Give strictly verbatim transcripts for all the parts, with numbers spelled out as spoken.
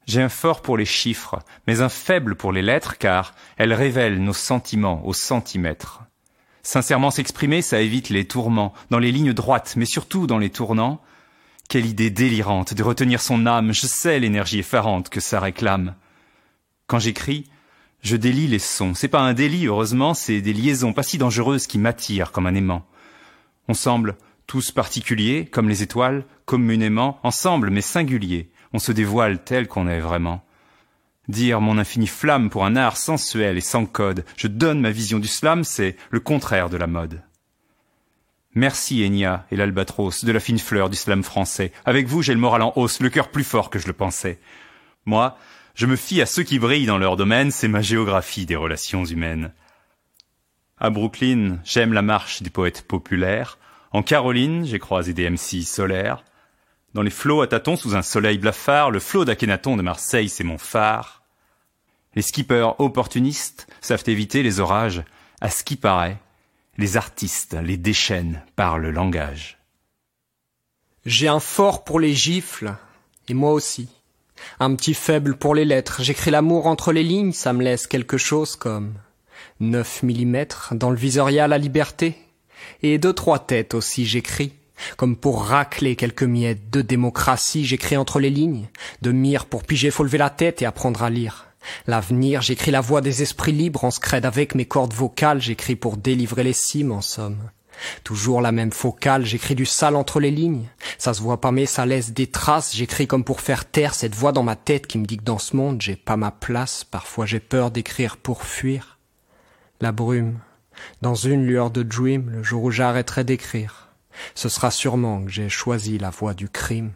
J'ai un fort pour les chiffres, mais un faible pour les lettres, car elles révèlent nos sentiments au centimètre. Sincèrement s'exprimer, ça évite les tourments, dans les lignes droites, mais surtout dans les tournants. Quelle idée délirante de retenir son âme, je sais l'énergie effarante que ça réclame. Quand j'écris, je délie les sons. C'est pas un délit, heureusement, c'est des liaisons pas si dangereuses qui m'attirent comme un aimant. On semble tous particuliers, comme les étoiles, communément, ensemble mais singuliers. On se dévoile tel qu'on est vraiment. Dire mon infinie flamme pour un art sensuel et sans code, je donne ma vision du slam, c'est le contraire de la mode. Merci Enya et l'albatros de la fine fleur du slam français. Avec vous, j'ai le moral en hausse, le cœur plus fort que je le pensais. Moi, je me fie à ceux qui brillent dans leur domaine, c'est ma géographie des relations humaines. À Brooklyn, j'aime la marche des poètes populaires. En Caroline, j'ai croisé des M C solaires. Dans les flots à tâtons sous un soleil blafard, le flot d'Akhenaton de Marseille, c'est mon phare. Les skippers opportunistes savent éviter les orages. À ce qui paraît, les artistes les déchaînent par le langage. J'ai un fort pour les gifles, et moi aussi. Un petit faible pour les lettres. J'écris l'amour entre les lignes, ça me laisse quelque chose comme neuf millimètres dans le visoriat la liberté. Et deux, trois têtes aussi j'écris. Comme pour racler quelques miettes de démocratie, j'écris entre les lignes. De mire pour piger, faut lever la tête et apprendre à lire. L'avenir, j'écris la voix des esprits libres en scred avec mes cordes vocales, j'écris pour délivrer les cimes en somme. Toujours la même focale, j'écris du sale entre les lignes. Ça se voit pas mais ça laisse des traces, j'écris comme pour faire taire cette voix dans ma tête qui me dit que dans ce monde j'ai pas ma place, parfois j'ai peur d'écrire pour fuir. La brume, dans une lueur de dream, le jour où j'arrêterai d'écrire, ce sera sûrement que j'ai choisi la voie du crime.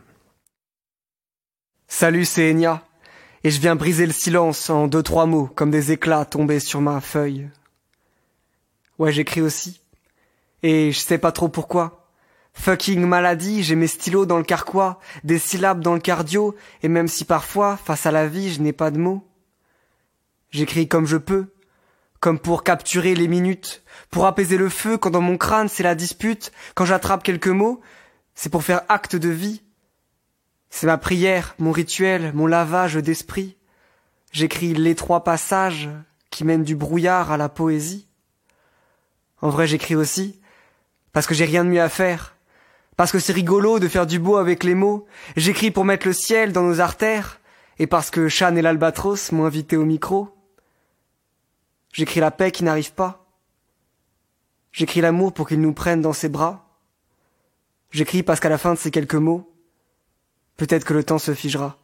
Salut, c'est Enya. Et je viens briser le silence en deux, trois mots, comme des éclats tombés sur ma feuille. Ouais, j'écris aussi. Et je sais pas trop pourquoi. Fucking maladie, j'ai mes stylos dans le carquois, des syllabes dans le cardio, et même si parfois, face à la vie, je n'ai pas de mots. J'écris comme je peux, comme pour capturer les minutes, pour apaiser le feu quand dans mon crâne c'est la dispute, quand j'attrape quelques mots, c'est pour faire acte de vie. C'est ma prière, mon rituel, mon lavage d'esprit. J'écris l'étroit passage qui mène du brouillard à la poésie. En vrai, j'écris aussi parce que j'ai rien de mieux à faire, parce que c'est rigolo de faire du beau avec les mots. J'écris pour mettre le ciel dans nos artères, et parce que Chan et l'albatros m'ont invité au micro. J'écris la paix qui n'arrive pas. J'écris l'amour pour qu'il nous prenne dans ses bras. J'écris parce qu'à la fin de ces quelques mots, peut-être que le temps se figera.